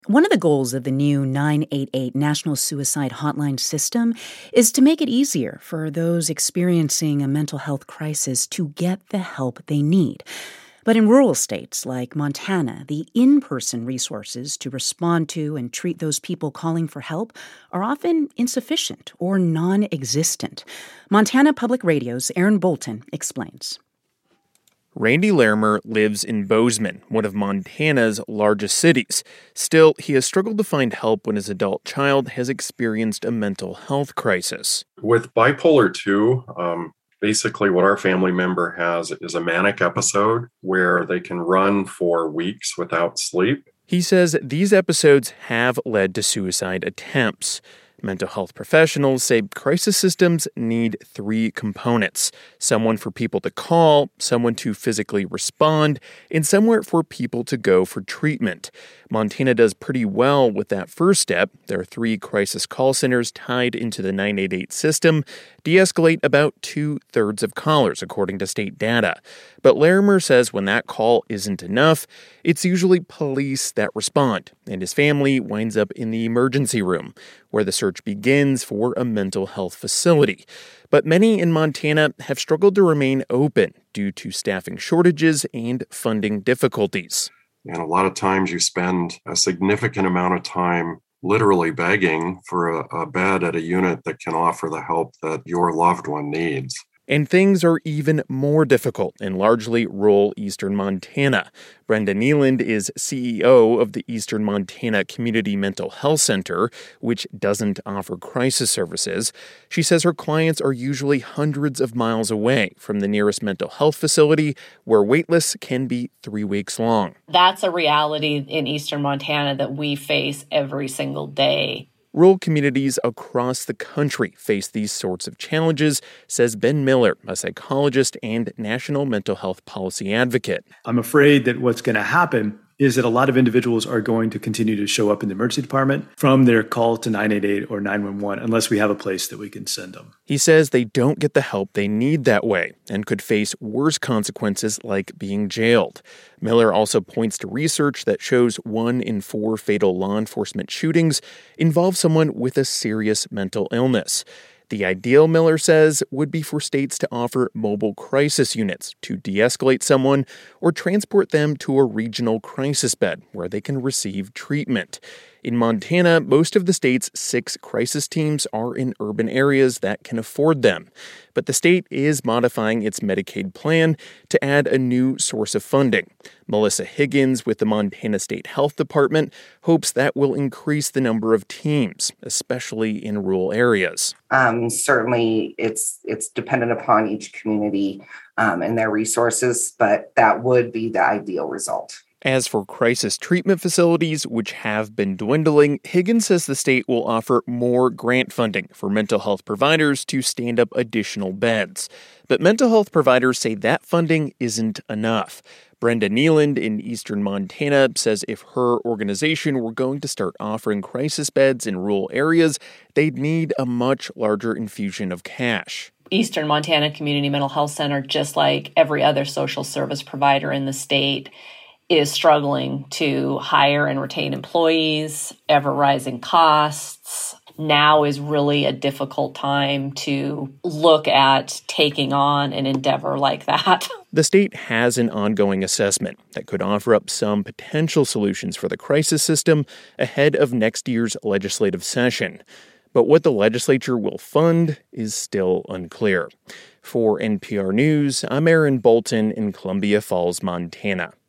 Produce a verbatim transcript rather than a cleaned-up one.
One of the goals of the new nine eight eight National Suicide Hotline system is to make it easier for those experiencing a mental health crisis to get the help they need. But in rural states like Montana, the in-person resources to respond to and treat those people calling for help are often insufficient or non-existent. Montana Public Radio's Aaron Bolton explains. Randy Larimer lives in Bozeman, one of Montana's largest cities. Still, he has struggled to find help when his adult child has experienced a mental health crisis. With bipolar two, um, basically what our family member has is a manic episode where they can run for weeks without sleep. He says these episodes have led to suicide attempts. Mental health professionals say crisis systems need three components: someone for people to call, someone to physically respond, and somewhere for people to go for treatment. Montana does pretty well with that first step. There are three crisis call centers tied into the nine eight eight system, de-escalate about two-thirds of callers, according to state data. But Larimer says when that call isn't enough, it's usually police that respond, and his family winds up in the emergency room, where the search begins for a mental health facility. But many in Montana have struggled to remain open due to staffing shortages and funding difficulties. And a lot of times you spend a significant amount of time literally begging for a, a bed at a unit that can offer the help that your loved one needs. And things are even more difficult in largely rural eastern Montana. Brenda Nealand is C E O of the Eastern Montana Community Mental Health Center, which doesn't offer crisis services. She says her clients are usually hundreds of miles away from the nearest mental health facility, where waitlists can be three weeks long. That's a reality in eastern Montana that we face every single day. Rural communities across the country face these sorts of challenges, says Ben Miller, a psychologist and national mental health policy advocate. I'm afraid that what's going to happen is that a lot of individuals are going to continue to show up in the emergency department from their call to nine eight eight or nine one one unless we have a place that we can send them. He says they don't get the help they need that way and could face worse consequences like being jailed. Miller also points to research that shows one in four fatal law enforcement shootings involve someone with a serious mental illness. The ideal, Miller says, would be for states to offer mobile crisis units to de-escalate someone or transport them to a regional crisis bed where they can receive treatment. In Montana, most of the state's six crisis teams are in urban areas that can afford them. But the state is modifying its Medicaid plan to add a new source of funding. Melissa Higgins with the Montana State Health Department hopes that will increase the number of teams, especially in rural areas. Um, certainly, it's it's dependent upon each community um, and their resources, but that would be the ideal result. As for crisis treatment facilities, which have been dwindling, Higgins says the state will offer more grant funding for mental health providers to stand up additional beds. But mental health providers say that funding isn't enough. Brenda Nealand in eastern Montana says if her organization were going to start offering crisis beds in rural areas, they'd need a much larger infusion of cash. Eastern Montana Community Mental Health Center, just like every other social service provider in the state, is struggling to hire and retain employees, ever-rising costs. Now is really a difficult time to look at taking on an endeavor like that. The state has an ongoing assessment that could offer up some potential solutions for the crisis system ahead of next year's legislative session. But what the legislature will fund is still unclear. For N P R News, I'm Aaron Bolton in Columbia Falls, Montana.